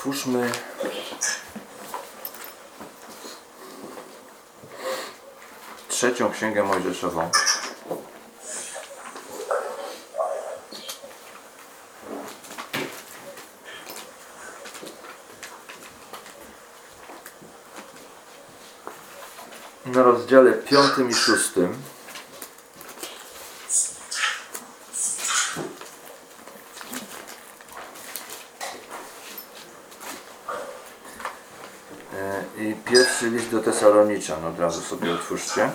Otwórzmy trzecią Księgę Mojżeszową. Na rozdziale 5 i 6. I pierwszy list do Tesaloniczan, od razu sobie otwórzcie.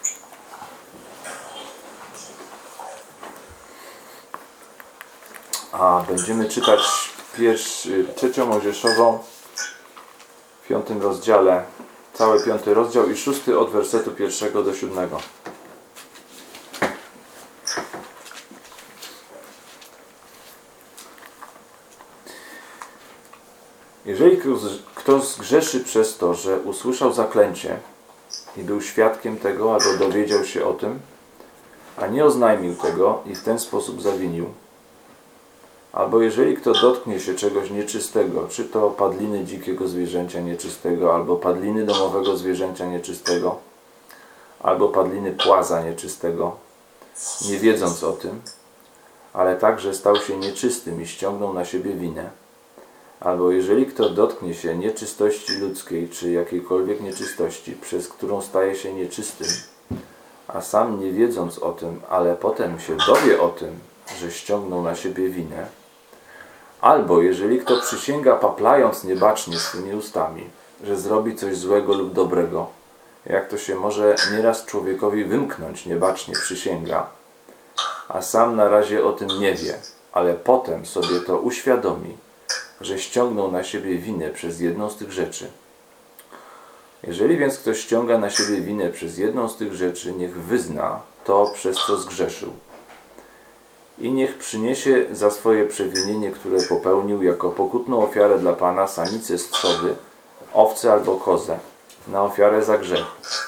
A będziemy czytać trzecią Mojżeszową w 5 rozdziale, cały 5 rozdział i 6 od wersetu 1 do 7. Jeżeli kto zgrzeszy przez to, że usłyszał zaklęcie i był świadkiem tego, albo dowiedział się o tym, a nie oznajmił tego i w ten sposób zawinił, albo jeżeli kto dotknie się czegoś nieczystego, czy to padliny dzikiego zwierzęcia nieczystego, albo padliny domowego zwierzęcia nieczystego, albo padliny płaza nieczystego, nie wiedząc o tym, ale także stał się nieczystym i ściągnął na siebie winę, albo jeżeli kto dotknie się nieczystości ludzkiej, czy jakiejkolwiek nieczystości, przez którą staje się nieczystym, a sam nie wiedząc o tym, ale potem się dowie o tym, że ściągnął na siebie winę, albo jeżeli kto przysięga paplając niebacznie swymi ustami, że zrobi coś złego lub dobrego, jak to się może nieraz człowiekowi wymknąć niebacznie przysięga, a sam na razie o tym nie wie, ale potem sobie to uświadomi, że ściągnął na siebie winę przez jedną z tych rzeczy. Jeżeli więc ktoś ściąga na siebie winę przez jedną z tych rzeczy, niech wyzna to, przez co zgrzeszył. I niech przyniesie za swoje przewinienie, które popełnił, jako pokutną ofiarę dla Pana samicę z trzody, owcę albo kozę, na ofiarę za grzech.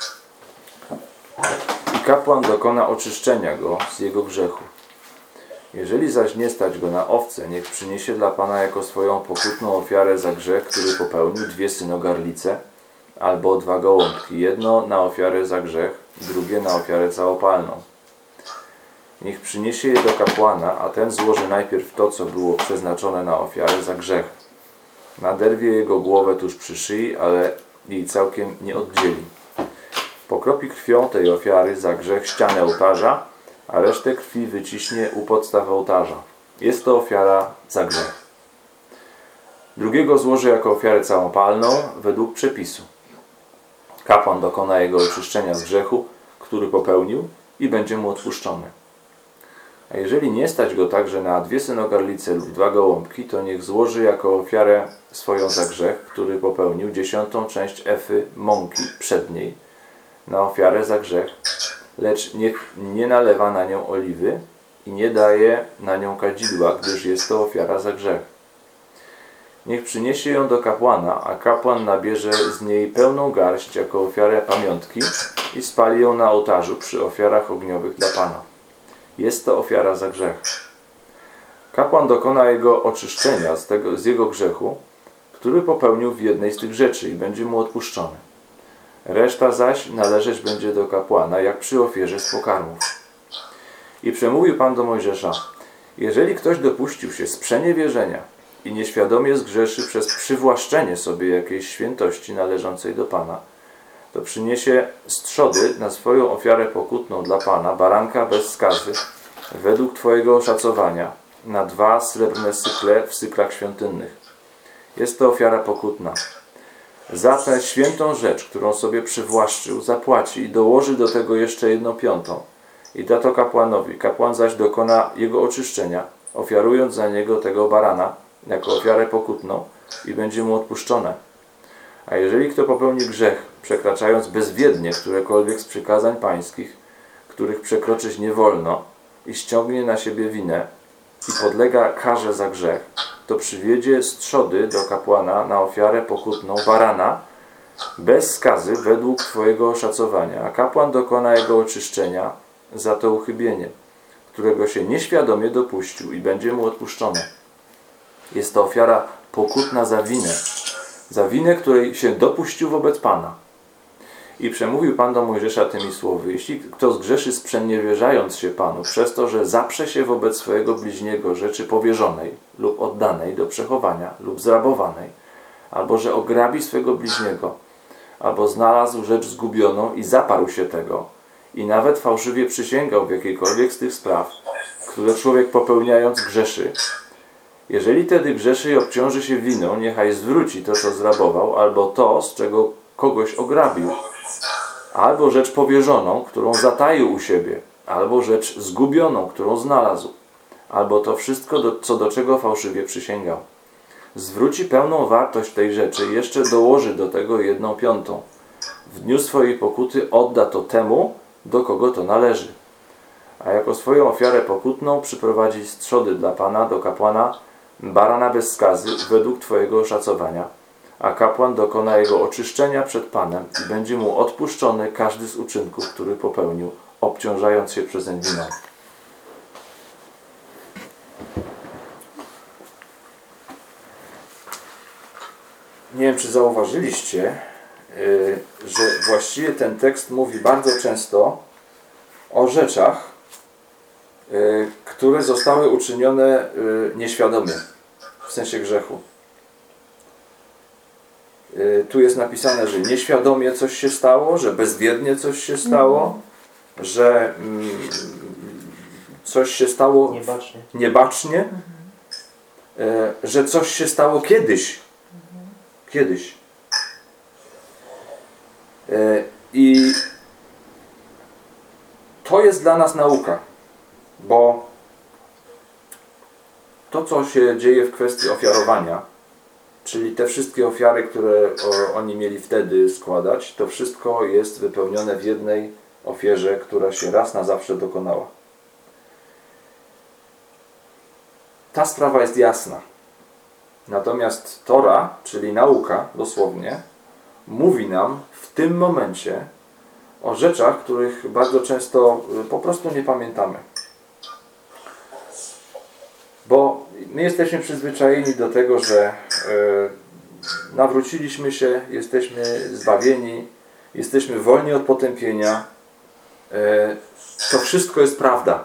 I kapłan dokona oczyszczenia go z jego grzechu. Jeżeli zaś nie stać go na owce, niech przyniesie dla Pana jako swoją pokutną ofiarę za grzech, który popełnił, 2 synogarlice albo 2 gołąbki, jedno na ofiarę za grzech, drugie na ofiarę całopalną. Niech przyniesie je do kapłana, a ten złoży najpierw to, co było przeznaczone na ofiarę za grzech. Naderwie jego głowę tuż przy szyi, ale jej całkiem nie oddzieli. Pokropi krwią tej ofiary za grzech ścianę ołtarza, a resztę krwi wyciśnie u podstaw ołtarza. Jest to ofiara za grzech. Drugiego złoży jako ofiarę całopalną według przepisu. Kapłan dokona jego oczyszczenia z grzechu, który popełnił, i będzie mu odpuszczony. A jeżeli nie stać go także na 2 synogarlice lub 2 gołąbki, to niech złoży jako ofiarę swoją za grzech, który popełnił, 10. część efy mąki przedniej na ofiarę za grzech, lecz niech nie nalewa na nią oliwy i nie daje na nią kadzidła, gdyż jest to ofiara za grzech. Niech przyniesie ją do kapłana, a kapłan nabierze z niej pełną garść jako ofiarę pamiątki i spali ją na ołtarzu przy ofiarach ogniowych dla Pana. Jest to ofiara za grzech. Kapłan dokona jego oczyszczenia z jego grzechu, który popełnił w jednej z tych rzeczy, i będzie mu odpuszczony. Reszta zaś należeć będzie do kapłana, jak przy ofierze z pokarmów. I przemówił Pan do Mojżesza: jeżeli ktoś dopuścił się sprzeniewierzenia i nieświadomie zgrzeszy przez przywłaszczenie sobie jakiejś świętości należącej do Pana, to przyniesie z trzody na swoją ofiarę pokutną dla Pana baranka bez skazy, według Twojego oszacowania, na 2 srebrne sykle w syklach świątynnych. Jest to ofiara pokutna. Za tę świętą rzecz, którą sobie przywłaszczył, zapłaci i dołoży do tego jeszcze 1/5 i da to kapłanowi. Kapłan zaś dokona jego oczyszczenia, ofiarując za niego tego barana jako ofiarę pokutną, i będzie mu odpuszczone. A jeżeli kto popełni grzech, przekraczając bezwiednie którekolwiek z przykazań pańskich, których przekroczyć nie wolno, i ściągnie na siebie winę i podlega karze za grzech, to przywiedzie z trzody do kapłana na ofiarę pokutną barana bez skazy według Twojego oszacowania, a kapłan dokona jego oczyszczenia za to uchybienie, którego się nieświadomie dopuścił, i będzie mu odpuszczone. Jest to ofiara pokutna za winę, której się dopuścił wobec Pana. I przemówił Pan do Mojżesza tymi słowy: jeśli kto zgrzeszy sprzeniewierzając się Panu, przez to, że zaprze się wobec swojego bliźniego rzeczy powierzonej lub oddanej do przechowania lub zrabowanej, albo że ograbi swego bliźniego, albo znalazł rzecz zgubioną i zaparł się tego, i nawet fałszywie przysięgał w jakiejkolwiek z tych spraw, które człowiek popełniając grzeszy, jeżeli tedy grzeszy i obciąży się winą, niechaj zwróci to, co zrabował, albo to, z czego kogoś ograbił, albo rzecz powierzoną, którą zataił u siebie, albo rzecz zgubioną, którą znalazł, albo to wszystko, co do czego fałszywie przysięgał. Zwróci pełną wartość tej rzeczy i jeszcze dołoży do tego 1/5. W dniu swojej pokuty odda to temu, do kogo to należy. A jako swoją ofiarę pokutną przyprowadzi z trzody dla Pana do kapłana barana bez skazy według Twojego oszacowania, a kapłan dokona jego oczyszczenia przed Panem i będzie mu odpuszczony każdy z uczynków, który popełnił, obciążając się przezeń winą. Nie wiem, czy zauważyliście, że właściwie ten tekst mówi bardzo często o rzeczach, które zostały uczynione nieświadomie, w sensie grzechu. Tu jest napisane, że nieświadomie coś się stało, że bezwiednie coś się stało, że coś się stało niebacznie, że coś się stało kiedyś. I to jest dla nas nauka, bo to, co się dzieje w kwestii ofiarowania, czyli te wszystkie ofiary, które oni mieli wtedy składać, to wszystko jest wypełnione w jednej ofierze, która się raz na zawsze dokonała. Ta sprawa jest jasna. Natomiast Tora, czyli nauka, dosłownie, mówi nam w tym momencie o rzeczach, których bardzo często po prostu nie pamiętamy. Bo my jesteśmy przyzwyczajeni do tego, że nawróciliśmy się, jesteśmy zbawieni, jesteśmy wolni od potępienia. To wszystko jest prawda.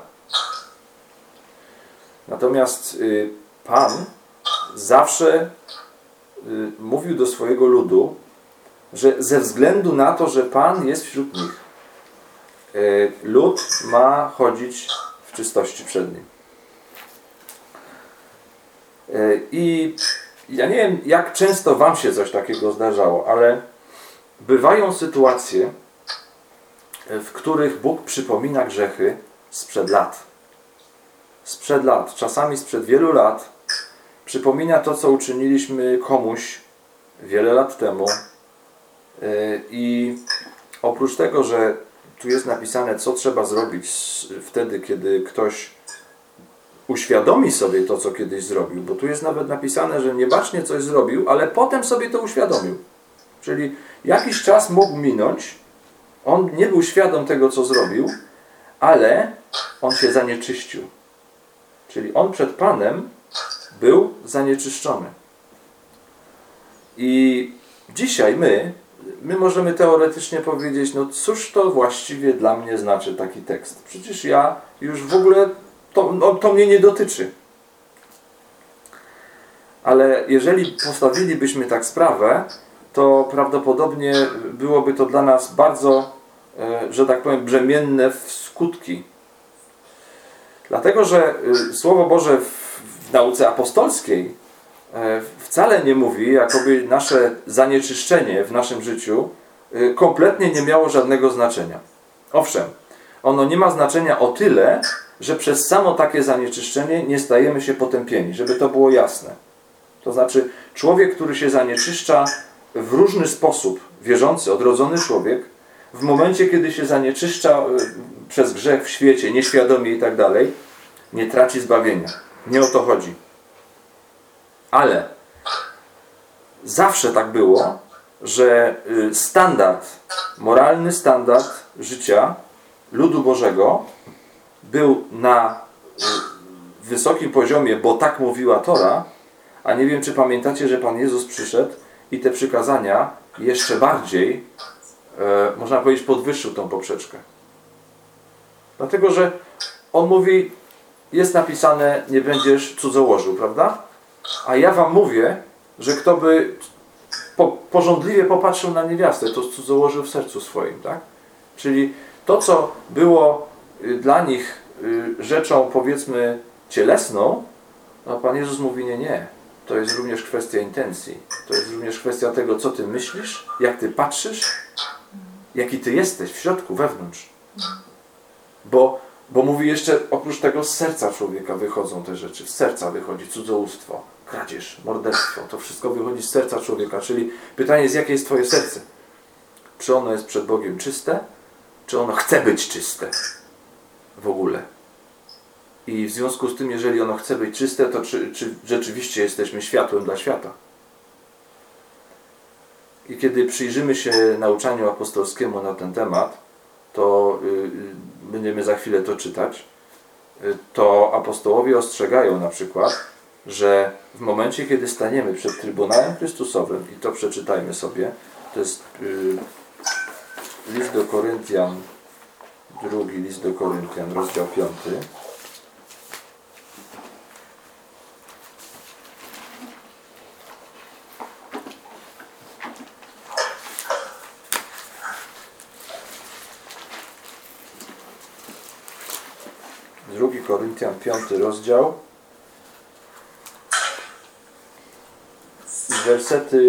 Natomiast Pan zawsze mówił do swojego ludu, że ze względu na to, że Pan jest wśród nich, lud ma chodzić w czystości przed Nim. I ja nie wiem, jak często Wam się coś takiego zdarzało, ale bywają sytuacje, w których Bóg przypomina grzechy sprzed lat. Sprzed lat, czasami sprzed wielu lat, przypomina to, co uczyniliśmy komuś wiele lat temu. I oprócz tego, że tu jest napisane, co trzeba zrobić wtedy, kiedy ktoś uświadomi sobie to, co kiedyś zrobił, bo tu jest nawet napisane, że niebacznie coś zrobił, ale potem sobie to uświadomił. Czyli jakiś czas mógł minąć, on nie był świadom tego, co zrobił, ale on się zanieczyścił. Czyli on przed Panem był zanieczyszczony. I dzisiaj my możemy teoretycznie powiedzieć, no cóż to właściwie dla mnie znaczy taki tekst? Przecież ja już w ogóle, to mnie nie dotyczy. Ale jeżeli postawilibyśmy tak sprawę, to prawdopodobnie byłoby to dla nas bardzo, że tak powiem, brzemienne w skutki. Dlatego, że Słowo Boże w nauce apostolskiej wcale nie mówi, jakoby nasze zanieczyszczenie w naszym życiu kompletnie nie miało żadnego znaczenia. Owszem, ono nie ma znaczenia o tyle, że przez samo takie zanieczyszczenie nie stajemy się potępieni, żeby to było jasne. To znaczy, człowiek, który się zanieczyszcza w różny sposób, wierzący, odrodzony człowiek, w momencie, kiedy się zanieczyszcza przez grzech w świecie, nieświadomie i tak dalej, nie traci zbawienia. Nie o to chodzi. Ale zawsze tak było, że standard, moralny standard życia ludu Bożego był na wysokim poziomie, bo tak mówiła Tora, A nie wiem, czy pamiętacie, że Pan Jezus przyszedł i te przykazania jeszcze bardziej, można powiedzieć, podwyższył tą poprzeczkę. Dlatego, że On mówi, jest napisane, nie będziesz cudzołożył, prawda? A ja wam mówię, że kto by pożądliwie popatrzył na niewiastę, to cudzołożył w sercu swoim, tak? Czyli to, co było dla nich rzeczą, powiedzmy, cielesną, no Pan Jezus mówi, nie. To jest również kwestia intencji. To jest również kwestia tego, co ty myślisz, jak ty patrzysz, jaki ty jesteś w środku, wewnątrz. Bo mówi jeszcze, oprócz tego z serca człowieka wychodzą te rzeczy. Z serca wychodzi cudzołóstwo, kradzież, morderstwo. To wszystko wychodzi z serca człowieka. Czyli pytanie jest, jakie jest twoje serce? Czy ono jest przed Bogiem czyste? Czy ono chce być czyste? W ogóle. I w związku z tym, jeżeli ono chce być czyste, to czy rzeczywiście jesteśmy światłem dla świata? I kiedy przyjrzymy się nauczaniu apostolskiemu na ten temat, to będziemy za chwilę to czytać, to apostołowie ostrzegają na przykład, że w momencie, kiedy staniemy przed Trybunałem Chrystusowym, i to przeczytajmy sobie, to jest list do Koryntian, drugi list do Koryntian, rozdział 5. Drugi Koryntian, 5 rozdział. I wersety,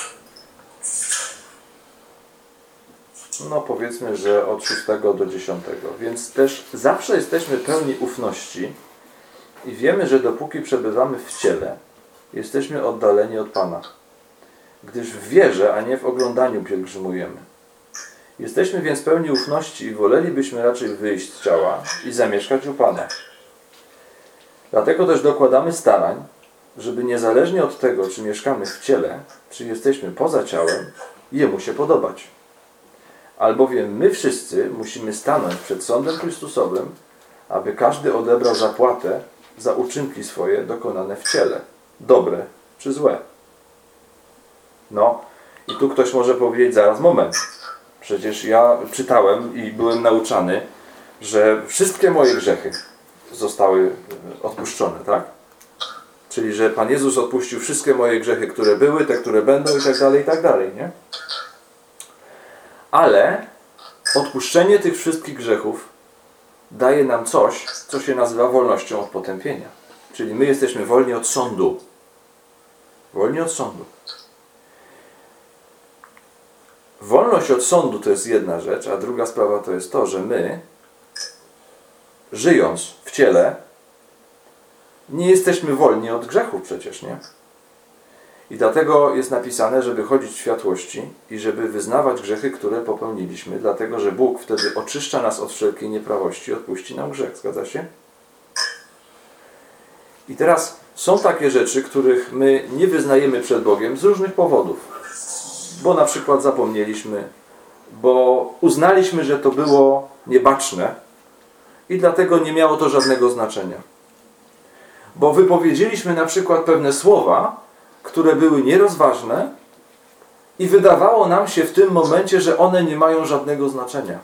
no powiedzmy, że od 6 do 10. Więc też zawsze jesteśmy pełni ufności i wiemy, że dopóki przebywamy w ciele, jesteśmy oddaleni od Pana. Gdyż w wierze, a nie w oglądaniu pielgrzymujemy. Jesteśmy więc pełni ufności i wolelibyśmy raczej wyjść z ciała i zamieszkać u Pana. Dlatego też dokładamy starań, żeby niezależnie od tego, czy mieszkamy w ciele, czy jesteśmy poza ciałem, Jemu się podobać. Albowiem my wszyscy musimy stanąć przed sądem Chrystusowym, aby każdy odebrał zapłatę za uczynki swoje dokonane w ciele, dobre czy złe. No i tu ktoś może powiedzieć, zaraz, moment. Przecież ja czytałem i byłem nauczany, że wszystkie moje grzechy zostały odpuszczone, tak? Czyli, że Pan Jezus odpuścił wszystkie moje grzechy, które były, te, które będą i tak dalej, nie? Ale odpuszczenie tych wszystkich grzechów daje nam coś, co się nazywa wolnością od potępienia. Czyli my jesteśmy wolni od sądu. Wolni od sądu. Wolność od sądu to jest jedna rzecz, a druga sprawa to jest to, że my, żyjąc w ciele, nie jesteśmy wolni od grzechów przecież, nie? I dlatego jest napisane, żeby chodzić w światłości i żeby wyznawać grzechy, które popełniliśmy, dlatego że Bóg wtedy oczyszcza nas od wszelkiej nieprawości i odpuści nam grzech. Zgadza się? I teraz są takie rzeczy, których my nie wyznajemy przed Bogiem z różnych powodów. Bo na przykład zapomnieliśmy, bo uznaliśmy, że to było niebaczne i dlatego nie miało to żadnego znaczenia. Bo wypowiedzieliśmy na przykład pewne słowa, które były nierozważne i wydawało nam się w tym momencie, że one nie mają żadnego znaczenia.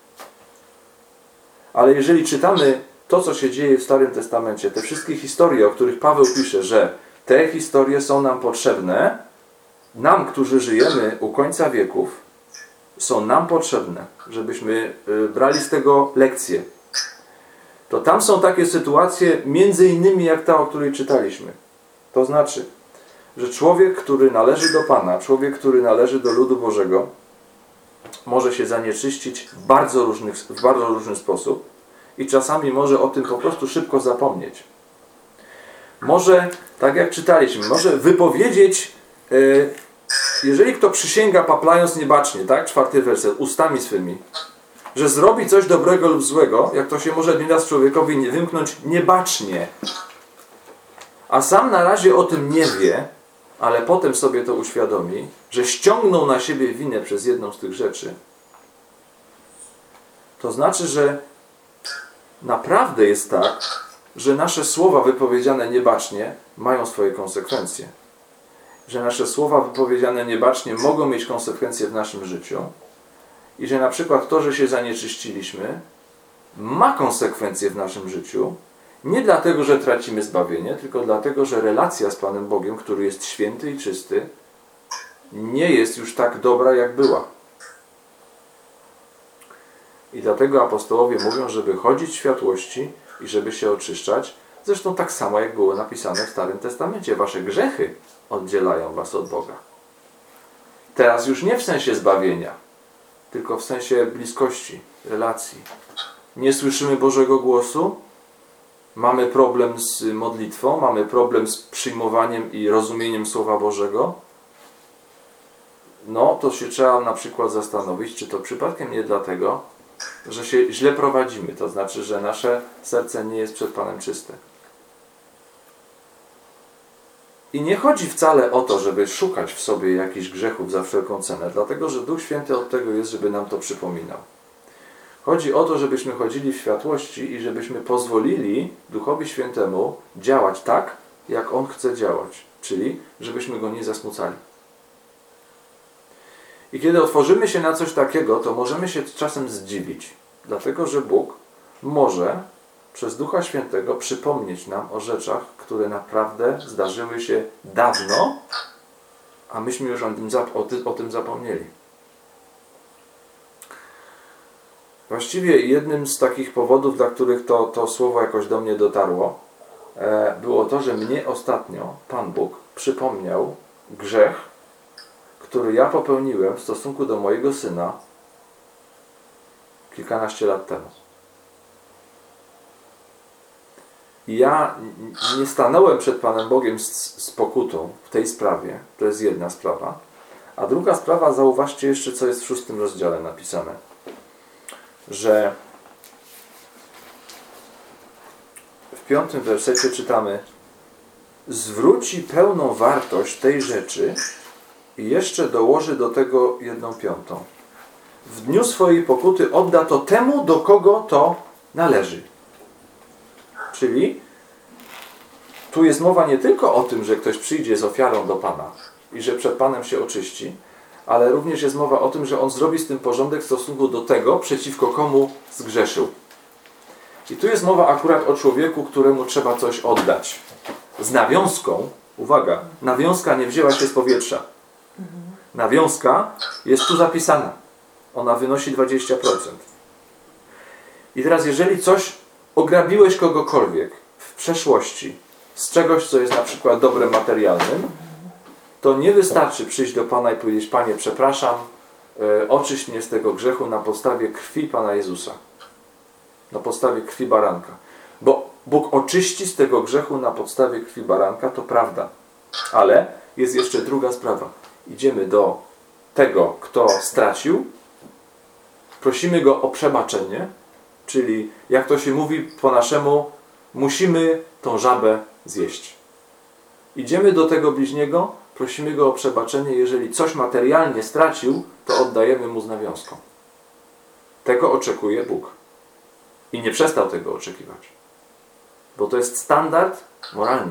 Ale jeżeli czytamy to, co się dzieje w Starym Testamencie, te wszystkie historie, o których Paweł pisze, że te historie są nam potrzebne, nam, którzy żyjemy u końca wieków, są nam potrzebne, żebyśmy brali z tego lekcje. To tam są takie sytuacje, między innymi jak ta, o której czytaliśmy. To znaczy, że człowiek, który należy do Pana, człowiek, który należy do ludu Bożego, może się zanieczyścić w bardzo różny sposób i czasami może o tym po prostu szybko zapomnieć. Może, tak jak czytaliśmy, może wypowiedzieć, jeżeli kto przysięga paplając niebacznie, tak? 4 werset, ustami swymi, że zrobi coś dobrego lub złego, jak to się może nieraz człowiekowi nie wymknąć niebacznie, a sam na razie o tym nie wie, ale potem sobie to uświadomi, że ściągnął na siebie winę przez jedną z tych rzeczy, to znaczy, że naprawdę jest tak, że nasze słowa wypowiedziane niebacznie mają swoje konsekwencje. Że nasze słowa wypowiedziane niebacznie mogą mieć konsekwencje w naszym życiu i że na przykład to, że się zanieczyściliśmy, ma konsekwencje w naszym życiu, nie dlatego, że tracimy zbawienie, tylko dlatego, że relacja z Panem Bogiem, który jest święty i czysty, nie jest już tak dobra, jak była. I dlatego apostołowie mówią, żeby chodzić w światłości i żeby się oczyszczać. Zresztą tak samo, jak było napisane w Starym Testamencie. Wasze grzechy oddzielają was od Boga. Teraz już nie w sensie zbawienia, tylko w sensie bliskości, relacji. Nie słyszymy Bożego głosu, mamy problem z modlitwą, mamy problem z przyjmowaniem i rozumieniem Słowa Bożego. No, to się trzeba na przykład zastanowić, czy to przypadkiem nie dlatego, że się źle prowadzimy, to znaczy, że nasze serce nie jest przed Panem czyste. I nie chodzi wcale o to, żeby szukać w sobie jakichś grzechów za wszelką cenę, dlatego, że Duch Święty od tego jest, żeby nam to przypominał. Chodzi o to, żebyśmy chodzili w światłości i żebyśmy pozwolili Duchowi Świętemu działać tak, jak On chce działać, czyli żebyśmy Go nie zasmucali. I kiedy otworzymy się na coś takiego, to możemy się czasem zdziwić, dlatego że Bóg może przez Ducha Świętego przypomnieć nam o rzeczach, które naprawdę zdarzyły się dawno, a myśmy już o tym zapomnieli. Właściwie jednym z takich powodów, dla których to słowo jakoś do mnie dotarło, było to, że mnie ostatnio Pan Bóg przypomniał grzech, który ja popełniłem w stosunku do mojego syna kilkanaście lat temu. I ja nie stanąłem przed Panem Bogiem z pokutą w tej sprawie. To jest jedna sprawa. A druga sprawa, zauważcie jeszcze, co jest w 6 rozdziale napisane. Że w 5 wersecie czytamy: zwróci pełną wartość tej rzeczy i jeszcze dołoży do tego 1/5. W dniu swojej pokuty odda to temu, do kogo to należy. Czyli tu jest mowa nie tylko o tym, że ktoś przyjdzie z ofiarą do Pana i że przed Panem się oczyści, ale również jest mowa o tym, że On zrobi z tym porządek w stosunku do tego, przeciwko komu zgrzeszył. I tu jest mowa akurat o człowieku, któremu trzeba coś oddać. Z nawiązką, uwaga, nawiązka nie wzięła się z powietrza. Nawiązka jest tu zapisana. Ona wynosi 20%. I teraz, jeżeli ograbiłeś kogokolwiek w przeszłości z czegoś, co jest na przykład dobrem materialnym, to nie wystarczy przyjść do Pana i powiedzieć: Panie, przepraszam, oczyść mnie z tego grzechu na podstawie krwi Pana Jezusa. Na podstawie krwi baranka. Bo Bóg oczyści z tego grzechu na podstawie krwi baranka, to prawda. Ale jest jeszcze druga sprawa. Idziemy do tego, kto stracił, prosimy Go o przebaczenie, czyli jak to się mówi po naszemu, musimy tą żabę zjeść. Idziemy do tego bliźniego, prosimy Go o przebaczenie. Jeżeli coś materialnie stracił, to oddajemy Mu z nawiązką. Tego oczekuje Bóg. I nie przestał tego oczekiwać. Bo to jest standard moralny.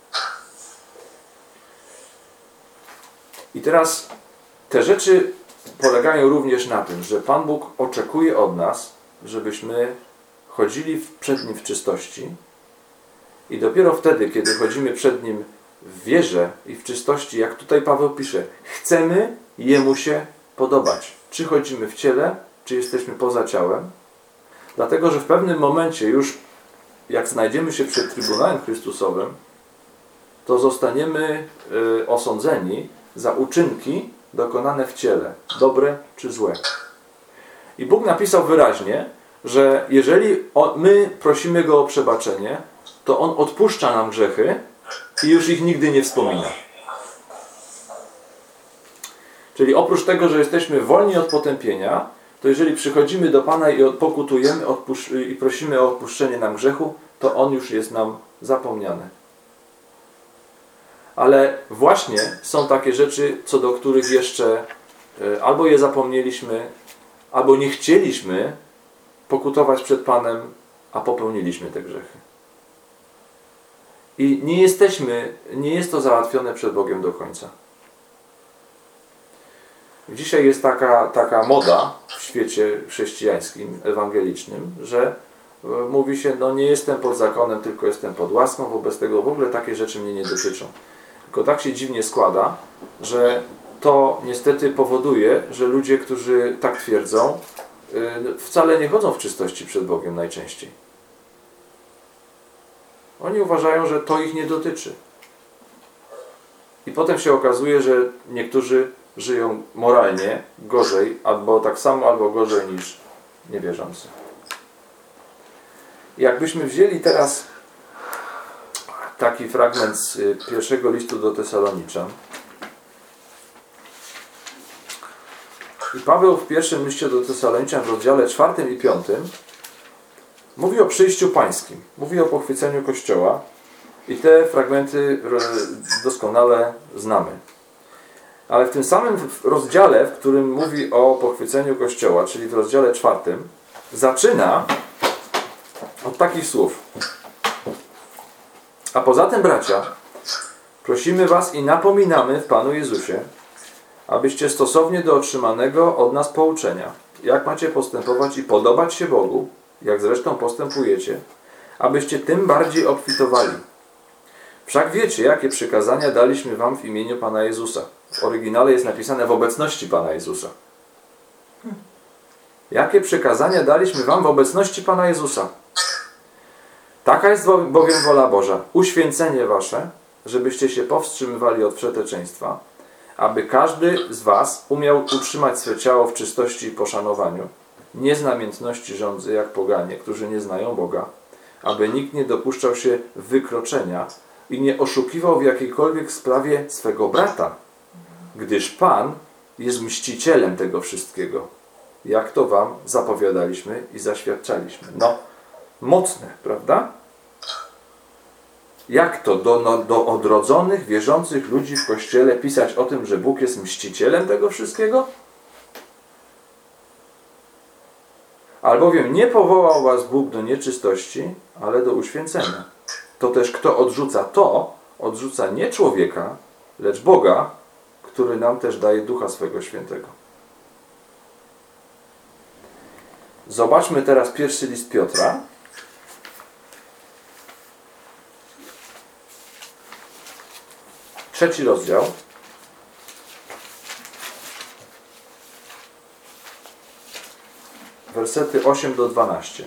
I teraz te rzeczy polegają również na tym, że Pan Bóg oczekuje od nas, żebyśmy chodzili przed Nim w czystości i dopiero wtedy, kiedy chodzimy przed Nim w wierze i w czystości, jak tutaj Paweł pisze, chcemy Jemu się podobać. Czy chodzimy w ciele, czy jesteśmy poza ciałem. Dlatego, że w pewnym momencie już, jak znajdziemy się przed Trybunałem Chrystusowym, to zostaniemy osądzeni za uczynki dokonane w ciele, dobre czy złe. I Bóg napisał wyraźnie, że jeżeli my prosimy Go o przebaczenie, to On odpuszcza nam grzechy i już ich nigdy nie wspomina. Czyli oprócz tego, że jesteśmy wolni od potępienia, to jeżeli przychodzimy do Pana i pokutujemy i prosimy o odpuszczenie nam grzechu, to on już jest nam zapomniany. Ale właśnie są takie rzeczy, co do których jeszcze albo je zapomnieliśmy, albo nie chcieliśmy pokutować przed Panem, a popełniliśmy te grzechy. I nie jest to załatwione przed Bogiem do końca. Dzisiaj jest taka moda w świecie chrześcijańskim, ewangelicznym, że mówi się, no nie jestem pod zakonem, tylko jestem pod łaską, wobec tego w ogóle takie rzeczy mnie nie dotyczą. Tylko tak się dziwnie składa, że to niestety powoduje, że ludzie, którzy tak twierdzą, wcale nie chodzą w czystości przed Bogiem najczęściej. Oni uważają, że to ich nie dotyczy. I potem się okazuje, że niektórzy żyją moralnie gorzej, albo tak samo, albo gorzej niż niewierzący. Jakbyśmy wzięli teraz taki fragment z pierwszego listu do Tesaloniczan. I Paweł w pierwszym liście do Tesaloniczan w rozdziale 4 i 5 mówi o przyjściu pańskim, mówi o pochwyceniu Kościoła i te fragmenty doskonale znamy. Ale w tym samym rozdziale, w którym mówi o pochwyceniu Kościoła, czyli w rozdziale 4, zaczyna od takich słów. A poza tym, bracia, prosimy was i napominamy w Panu Jezusie, abyście stosownie do otrzymanego od nas pouczenia, jak macie postępować i podobać się Bogu, jak zresztą postępujecie, abyście tym bardziej obfitowali. Wszak wiecie, jakie przykazania daliśmy wam w imieniu Pana Jezusa. W oryginale jest napisane w obecności Pana Jezusa. Jakie przykazania daliśmy wam w obecności Pana Jezusa? Taka jest bowiem wola Boża, uświęcenie wasze, żebyście się powstrzymywali od wszeteczeństwa, aby każdy z was umiał utrzymać swe ciało w czystości i poszanowaniu, nie z namiętności żądzy jak poganie, którzy nie znają Boga, aby nikt nie dopuszczał się wykroczenia i nie oszukiwał w jakiejkolwiek sprawie swego brata, gdyż Pan jest mścicielem tego wszystkiego, jak to wam zapowiadaliśmy i zaświadczaliśmy. No, mocne, prawda? Jak to do odrodzonych, wierzących ludzi w Kościele pisać o tym, że Bóg jest mścicielem tego wszystkiego? Albowiem nie powołał was Bóg do nieczystości, ale do uświęcenia. To też kto odrzuca to, odrzuca nie człowieka, lecz Boga, który nam też daje Ducha swego Świętego. Zobaczmy teraz pierwszy list Piotra. Trzeci rozdział. Wersety 8 do 12.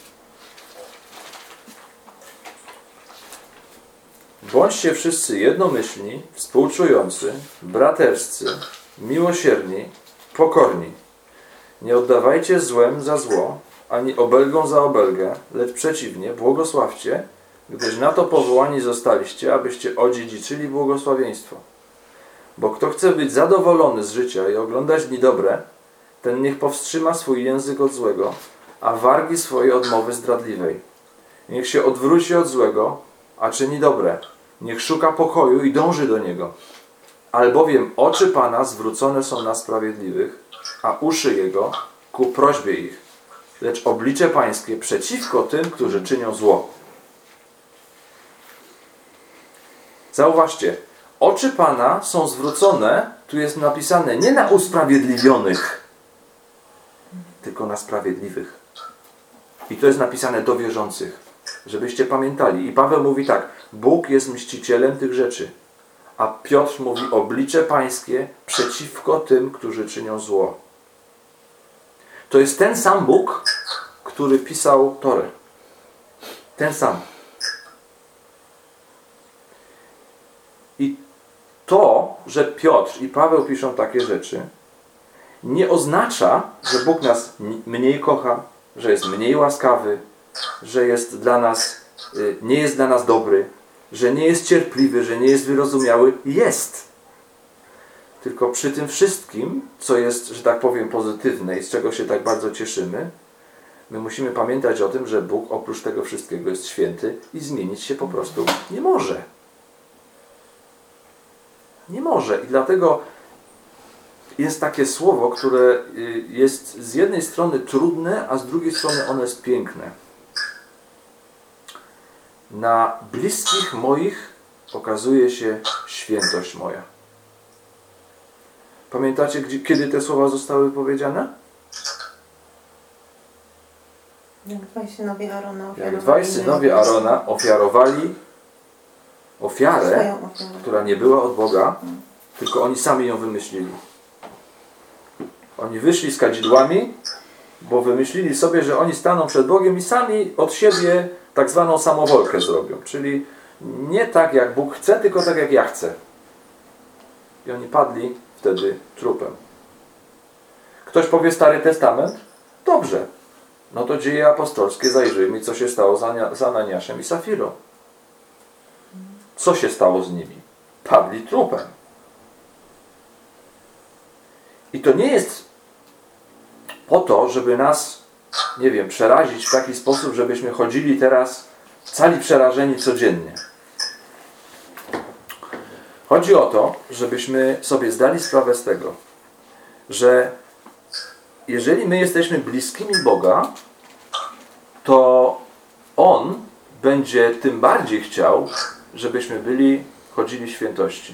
Bądźcie wszyscy jednomyślni, współczujący, braterscy, miłosierni, pokorni. Nie oddawajcie złem za zło, ani obelgą za obelgę, lecz przeciwnie, błogosławcie, gdyż na to powołani zostaliście, abyście odziedziczyli błogosławieństwo. Bo kto chce być zadowolony z życia i oglądać dni dobre, ten niech powstrzyma swój język od złego, a wargi swoje od mowy zdradliwej. Niech się odwróci od złego, a czyni dobre. Niech szuka pokoju i dąży do niego. Albowiem oczy Pana zwrócone są na sprawiedliwych, a uszy Jego ku prośbie ich, lecz oblicze Pańskie przeciwko tym, którzy czynią zło. Zauważcie, oczy Pana są zwrócone, tu jest napisane nie na usprawiedliwionych, tylko na sprawiedliwych. I to jest napisane do wierzących, żebyście pamiętali. I Paweł mówi tak, Bóg jest mścicielem tych rzeczy. A Piotr mówi oblicze Pańskie przeciwko tym, którzy czynią zło. To jest ten sam Bóg, który pisał Torę. Ten sam. I to, że Piotr i Paweł piszą takie rzeczy, nie oznacza, że Bóg nas mniej kocha, że jest mniej łaskawy, że jest dla nas, nie jest dla nas dobry, że nie jest cierpliwy, że nie jest wyrozumiały. Jest. Tylko przy tym wszystkim, co jest, że tak powiem, pozytywne i z czego się tak bardzo cieszymy, my musimy pamiętać o tym, że Bóg oprócz tego wszystkiego jest święty i zmienić się po prostu nie może. Nie może. I dlatego jest takie słowo, które jest z jednej strony trudne, a z drugiej strony ono jest piękne. na bliskich moich okazuje się świętość moja. Pamiętacie, kiedy te słowa zostały powiedziane? Jak dwaj synowie Arona ofiarowali ofiarę, która nie była od Boga, tylko oni sami ją wymyślili. Oni wyszli z kadzidłami, bo wymyślili sobie, że oni staną przed Bogiem i sami od siebie tak zwaną samowolkę zrobią. Czyli nie tak jak Bóg chce, tylko tak jak ja chcę. I oni padli wtedy trupem. Ktoś powie Stary Testament? Dobrze. No to Dzieje Apostolskie, zajrzyjmy, co się stało z Ananiaszem i Safirą. Co się stało z nimi? Padli trupem. I to nie jest po to, żeby nas, nie wiem, przerazić w taki sposób, żebyśmy chodzili teraz cali przerażeni codziennie. Chodzi o to, żebyśmy sobie zdali sprawę z tego, że jeżeli my jesteśmy bliskimi Boga, to On będzie tym bardziej chciał, żebyśmy chodzili w świętości.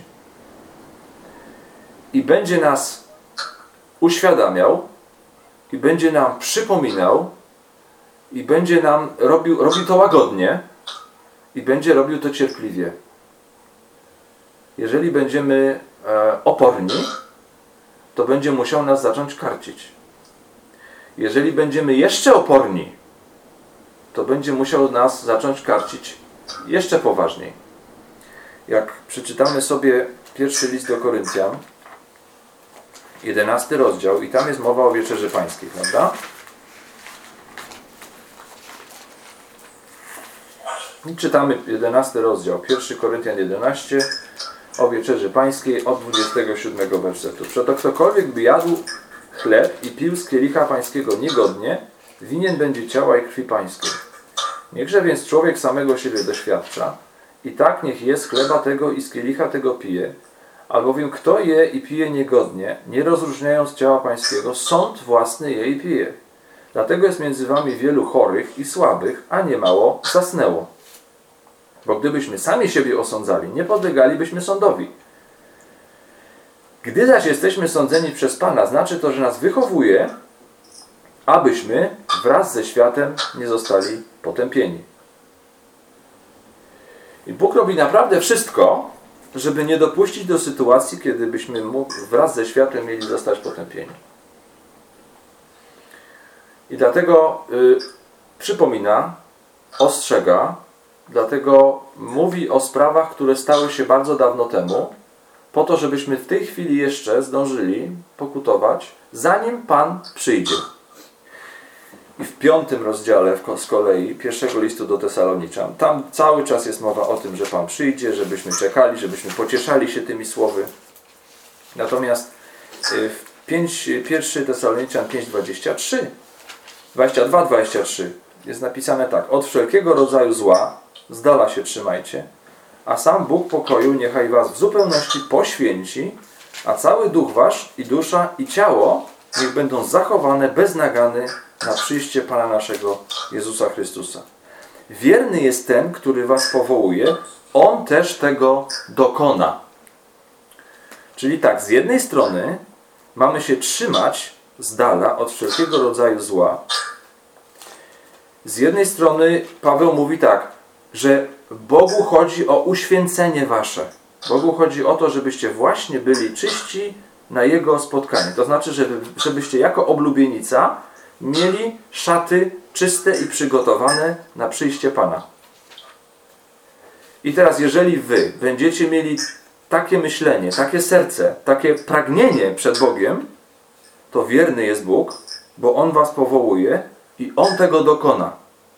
I będzie nas uświadamiał, i będzie nam przypominał, i będzie nam robił to łagodnie, i będzie robił to cierpliwie. Jeżeli będziemy oporni, to będzie musiał nas zacząć karcić. Jeżeli będziemy jeszcze oporni, to będzie musiał nas zacząć karcić jeszcze poważniej. Jak przeczytamy sobie pierwszy list do Koryntian, 11 rozdział, i tam jest mowa o Wieczerzy Pańskiej, prawda? I czytamy 11 rozdział, 1 Koryntian 11, o Wieczerzy Pańskiej od 27 wersetu. Przeto ktokolwiek by jadł chleb i pił z kielicha Pańskiego niegodnie, winien będzie ciała i krwi Pańskiej. Niechże więc człowiek samego siebie doświadcza, i tak niech je z chleba tego i z kielicha tego pije, albowiem kto je i pije niegodnie, nie rozróżniając ciała Pańskiego, sąd własny je i pije. Dlatego jest między wami wielu chorych i słabych, a niemało zasnęło. Bo gdybyśmy sami siebie osądzali, nie podlegalibyśmy sądowi. Gdy zaś jesteśmy sądzeni przez Pana, znaczy to, że nas wychowuje, abyśmy wraz ze światem nie zostali potępieni. I Bóg robi naprawdę wszystko, żeby nie dopuścić do sytuacji, kiedy byśmy wraz ze światem mieli zostać potępieni. I dlatego przypomina, ostrzega, dlatego mówi o sprawach, które stały się bardzo dawno temu, po to, żebyśmy w tej chwili jeszcze zdążyli pokutować, zanim Pan przyjdzie. I w 5 rozdziale z kolei pierwszego listu do Tesaloniczan, tam cały czas jest mowa o tym, że Pan przyjdzie, żebyśmy czekali, żebyśmy pocieszali się tymi słowy. Natomiast w 1 Tesaloniczan 5:23, 22-23 jest napisane tak: od wszelkiego rodzaju zła z dala się trzymajcie, a sam Bóg pokoju niechaj was w zupełności poświęci, a cały duch wasz i dusza i ciało niech będą zachowane bez nagany na przyjście Pana naszego Jezusa Chrystusa. Wierny jest ten, który was powołuje, On też tego dokona. Czyli tak, z jednej strony mamy się trzymać z dala od wszelkiego rodzaju zła. Z jednej strony Paweł mówi tak, że Bogu chodzi o uświęcenie wasze. Bogu chodzi o to, żebyście właśnie byli czyści na Jego spotkanie. To znaczy, żebyście jako oblubienica mieli szaty czyste i przygotowane na przyjście Pana. I teraz, jeżeli wy będziecie mieli takie myślenie, takie serce, takie pragnienie przed Bogiem, to wierny jest Bóg, bo On was powołuje i On tego dokona.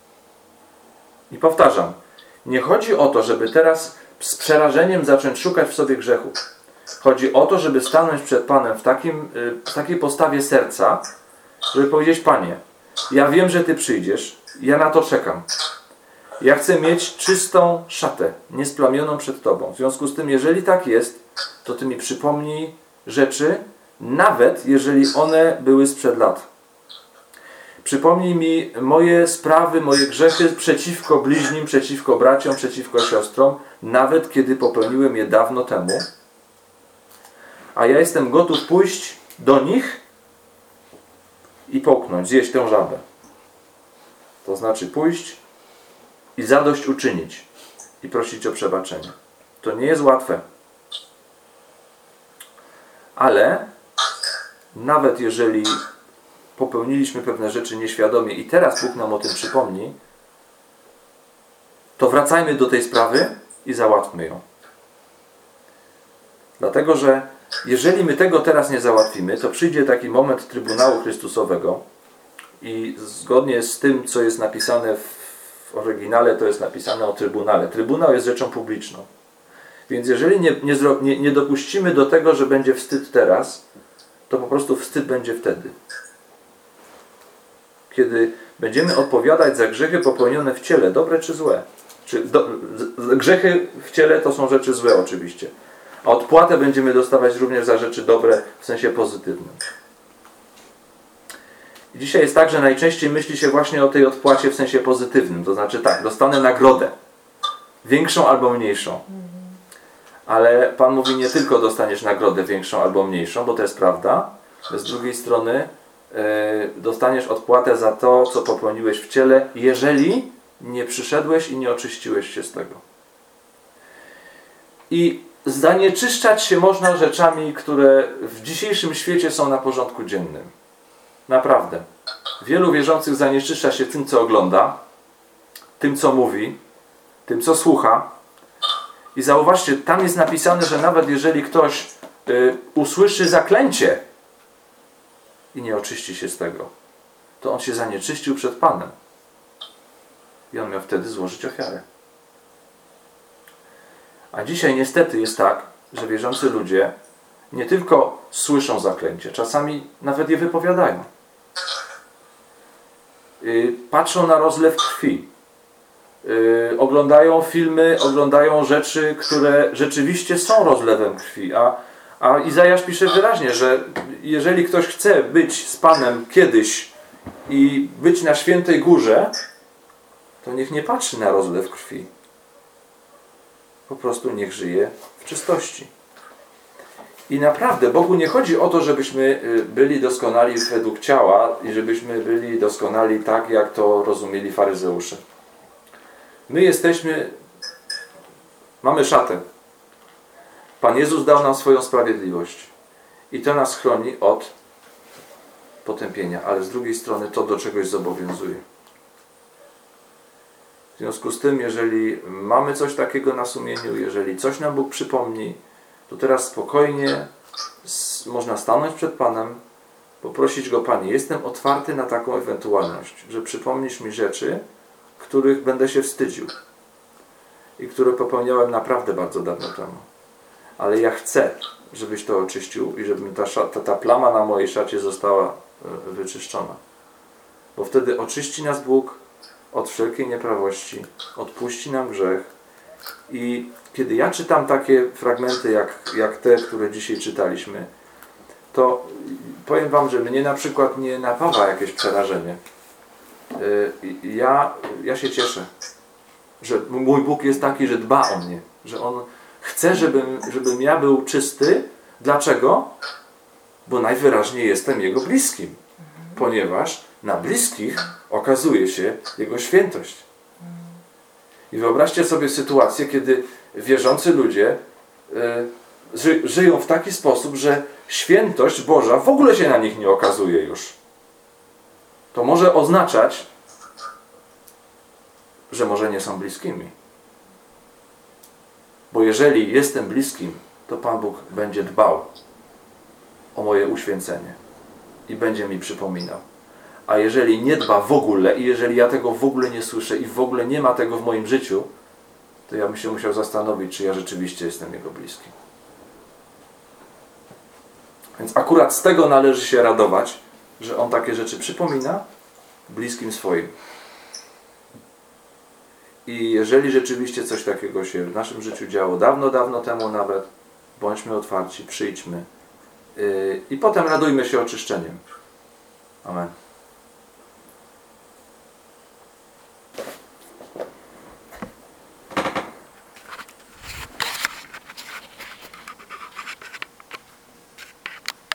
I powtarzam, nie chodzi o to, żeby teraz z przerażeniem zacząć szukać w sobie grzechu. Chodzi o to, żeby stanąć przed Panem w takiej postawie serca, żeby powiedzieć: Panie, ja wiem, że Ty przyjdziesz, ja na to czekam. Ja chcę mieć czystą szatę, niesplamioną przed Tobą. W związku z tym, jeżeli tak jest, to Ty mi przypomnij rzeczy, nawet jeżeli one były sprzed lat. Przypomnij mi moje sprawy, moje grzechy przeciwko bliźnim, przeciwko braciom, przeciwko siostrom, nawet kiedy popełniłem je dawno temu. A ja jestem gotów pójść do nich i połknąć, zjeść tę żabę. To znaczy pójść i zadośćuczynić i prosić o przebaczenie. To nie jest łatwe. Ale nawet jeżeli popełniliśmy pewne rzeczy nieświadomie i teraz Bóg nam o tym przypomni, to wracajmy do tej sprawy i załatwmy ją. Dlatego, że jeżeli my tego teraz nie załatwimy, to przyjdzie taki moment Trybunału Chrystusowego i zgodnie z tym, co jest napisane w oryginale, to jest napisane o Trybunale. Trybunał jest rzeczą publiczną. Więc jeżeli nie dopuścimy do tego, że będzie wstyd teraz, to po prostu wstyd będzie wtedy. Kiedy będziemy odpowiadać za grzechy popełnione w ciele, dobre czy złe. Grzechy w ciele to są rzeczy złe oczywiście. A odpłatę będziemy dostawać również za rzeczy dobre w sensie pozytywnym. I dzisiaj jest tak, że najczęściej myśli się właśnie o tej odpłacie w sensie pozytywnym. To znaczy tak, dostanę nagrodę. Większą albo mniejszą. Ale Pan mówi, nie tylko dostaniesz nagrodę większą albo mniejszą, bo to jest prawda. Z drugiej strony dostaniesz odpłatę za to, co popełniłeś w ciele, jeżeli nie przyszedłeś i nie oczyściłeś się z tego. I zanieczyszczać się można rzeczami, które w dzisiejszym świecie są na porządku dziennym. Naprawdę. Wielu wierzących zanieczyszcza się tym, co ogląda, tym, co mówi, tym, co słucha. I zauważcie, tam jest napisane, że nawet jeżeli ktoś usłyszy zaklęcie i nie oczyści się z tego, to on się zanieczyścił przed Panem. I on miał wtedy złożyć ofiarę. A dzisiaj niestety jest tak, że wierzący ludzie nie tylko słyszą zaklęcie, czasami nawet je wypowiadają. Patrzą na rozlew krwi. Oglądają filmy, oglądają rzeczy, które rzeczywiście są rozlewem krwi. A Izajasz pisze wyraźnie, że jeżeli ktoś chce być z Panem kiedyś i być na świętej górze, to niech nie patrzy na rozlew krwi. Po prostu niech żyje w czystości. I naprawdę Bogu nie chodzi o to, żebyśmy byli doskonali według ciała i żebyśmy byli doskonali tak, jak to rozumieli faryzeusze. My mamy szatę. Pan Jezus dał nam swoją sprawiedliwość. I to nas chroni od potępienia, ale z drugiej strony to do czegoś zobowiązuje. W związku z tym, jeżeli mamy coś takiego na sumieniu, jeżeli coś nam Bóg przypomni, to teraz spokojnie można stanąć przed Panem, poprosić Go: Panie, jestem otwarty na taką ewentualność, że przypomnisz mi rzeczy, których będę się wstydził i które popełniałem naprawdę bardzo dawno temu. Ale ja chcę, żebyś to oczyścił i żeby ta plama na mojej szacie została wyczyszczona. Bo wtedy oczyści nas Bóg od wszelkiej nieprawości, odpuści nam grzech. I kiedy ja czytam takie fragmenty jak te, które dzisiaj czytaliśmy, to powiem Wam, że mnie na przykład nie napawa jakieś przerażenie. Ja się cieszę, że mój Bóg jest taki, że dba o mnie, że On chce, żebym ja był czysty. Dlaczego? Bo najwyraźniej jestem Jego bliskim, ponieważ na bliskich okazuje się Jego świętość. I wyobraźcie sobie sytuację, kiedy wierzący ludzie żyją w taki sposób, że świętość Boża w ogóle się na nich nie okazuje już. To może oznaczać, że może nie są bliskimi. Bo jeżeli jestem bliskim, to Pan Bóg będzie dbał o moje uświęcenie i będzie mi przypominał. A jeżeli nie dba w ogóle i jeżeli ja tego w ogóle nie słyszę i w ogóle nie ma tego w moim życiu, to ja bym się musiał zastanowić, czy ja rzeczywiście jestem Jego bliskim. Więc akurat z tego należy się radować, że On takie rzeczy przypomina bliskim swoim. I jeżeli rzeczywiście coś takiego się w naszym życiu działo dawno, dawno temu nawet, bądźmy otwarci, przyjdźmy i potem radujmy się oczyszczeniem. Amen.